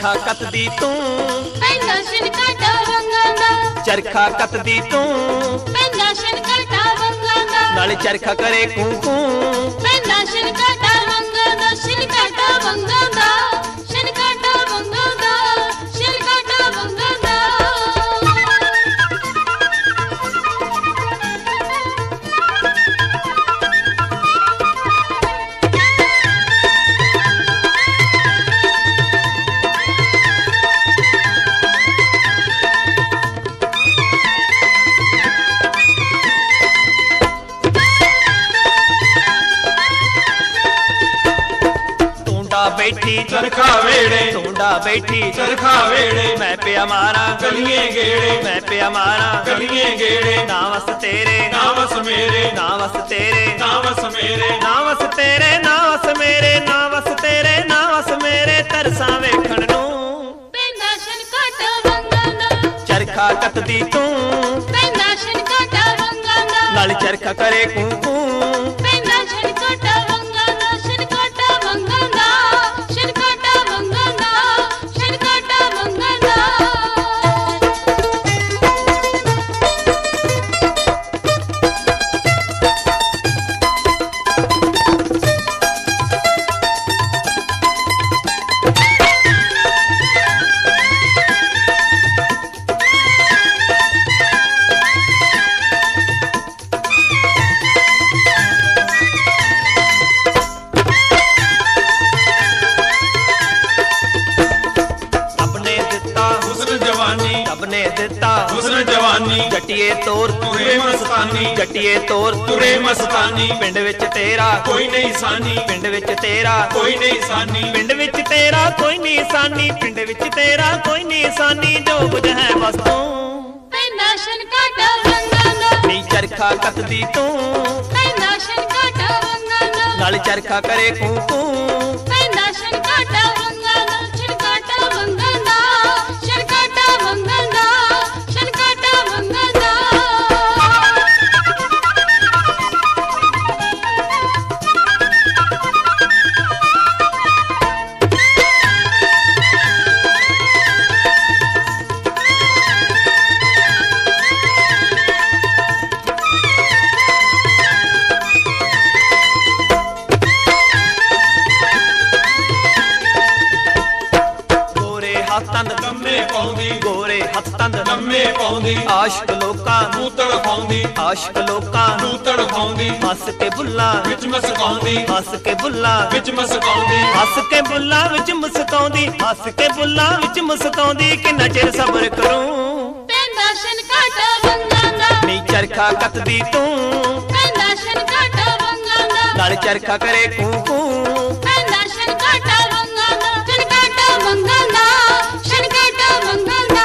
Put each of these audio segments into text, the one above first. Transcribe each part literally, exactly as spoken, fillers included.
चरखा कतदी तू पैंदा शिनकाटा वंगांदा चरखा कतदी तू पैंदा शिनकाटा वंगांदा नाले चरखा करे कू कू पैंदा शिनकाटा वंगांदा शिनकाटा वंगांदा शिनकाटा वंगांदा शिनकाटा वंगांदा बैठी चरखा वेड़े टूंडा बैठी चरखा वेड़े मैं पिया मारा गलिए गेड़े मैं पिया मारा गलिए गेड़े नावस तेरे नावस मेरे नावस तेरे नावस मेरे नावस तेरे नावस मेरे नावस तेरे नावस मेरे तरसा वेखण नू पैंदा शिनकाटा वंगांदा चरखा कतदी तू पैंदा शिनकाटा वंगांदा नाल चरखा करे कू कू पैंदा शिनकाटा वंगांदा शिनकाटा वंगांदा शिनकाटा वंगांदा शिनकाटा वंगांदा ने दिता हुस्न जवानी जटिए तोर तुरे मस्तानी जटिए तोर तुरे मस्तानी पिंड विच तेरा कोई नहीं सानी पिंड विच तेरा कोई नहीं सानी पिंड विच तेरा कोई नहीं सानी पिंड विच तेरा कोई नहीं सानी जो कुछ है बस तू पैंदा शिनकाटा वंगांदा नी चरखा कतदी तू पैंदा शिनकाटा वंगांदा नाल चरखा करे कू कू पैंदा शिनकाटा वंगांदा शिनकाटा वंगांदा शिनकाटा वंगांदा शिनकाटा वंगांदा तंद लम्मे पाउंदी गोरे हथ तंद लम्मे पाउंदी आशिक लोकां नू तड़फाउंदी आशिक लोकां नू तड़फाउंदी हस के बुल्ला विच मस्काउंदी हस के बुल्ला विच मस्काउंदी हस के बुल्ला विच मुस्काउंदी हस के बुल्ला विच मुस्काउंदी किन्ना चिर सबर करूं पैंदा शिनकाटा वंगांदा नी चरखा कतदी तू पैंदा शिनकाटा वंगांदा नाल चरखा करे कू कू पैंदा शिनकाटा वंगांदा शिनकाटा वंगांदा शिनकाटा वंगांदा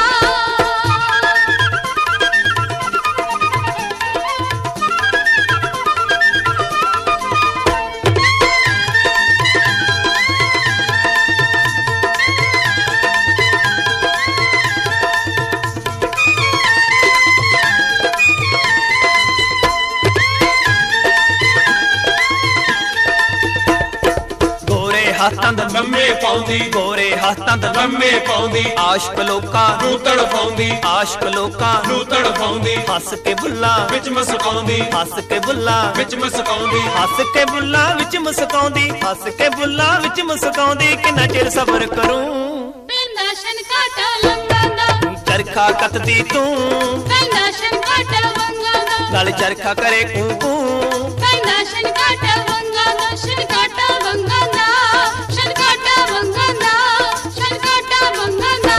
हथ तंद लम्मे पाउंदी गोरे हथ तंद लम्मे पाउंदी आशिक लोकां नू तड़फाउंदी आशिक लोकां नू तड़फाउंदी हस के बुल्ला विच मस्काउंदी हस के बुल्ला विच मस्काउंदी हस के बुल्ला विच मुस्काउंदी हस के बुल्ला विच मुस्काउंदी किन्ना चिर सबर करूं पैंदा शिनकाटा वंगांदा चरखा कतदी तू पैंदा शिनकाटा वंगांदा नाल चरखा करे कू कू पैंदा शिनकाटा वंगांदा शिनकाटा वंगांदा शिनकाटा वंगांदा शिनकाटा वंगांदा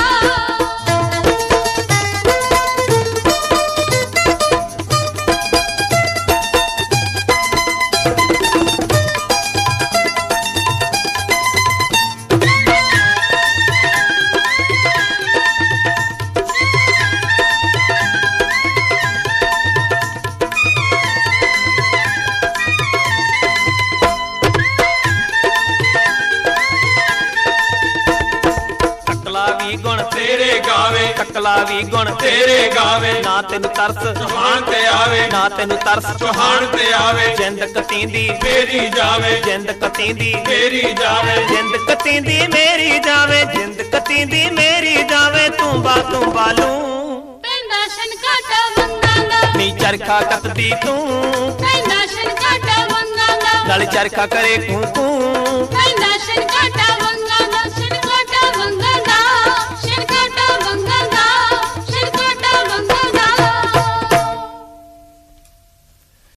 ਚੁਟਕਲਾ ਵੀ ਗੁਣ ਤੇਰੇ ਗਾਵੇ ਨਾ ਤੈਨੂੰ ਤਰਸ ਚੌਹਾਨ ਤੇ ਆਵੇ ਨਾ ਤੈਨੂੰ ਤਰਸ ਚੌਹਾਨ ਤੇ ਆਵੇ ਜਿੰਦ ਕਤੀਂਦੀ ਮੇਰੀ ਜਾਵੇ ਜਿੰਦ ਕਤੀਂਦੀ ਮੇਰੀ ਜਾਵੇ ਜਿੰਦ ਕਤੀਂਦੀ ਮੇਰੀ ਜਾਵੇ ਜਿੰਦ ਕਤੀਂਦੀ ਮੇਰੀ ਜਾਵੇ ਤੂੰ ਬਾ ਤੂੰ ਬਾਲੂ ਪੈਂਦਾ ਛਣਕਾਟਾ ਵੰਗਾਂ ਦਾ ਨੀ ਚਰਖਾ ਕੱਤਦੀ ਤੂੰ ਪੈਂਦਾ ਛਣਕਾਟਾ ਵੰਗਾਂ ਦਾ ਨਾਲ ਚਰਖਾ ਕਰੇ ਕੂੰ ਕੂੰ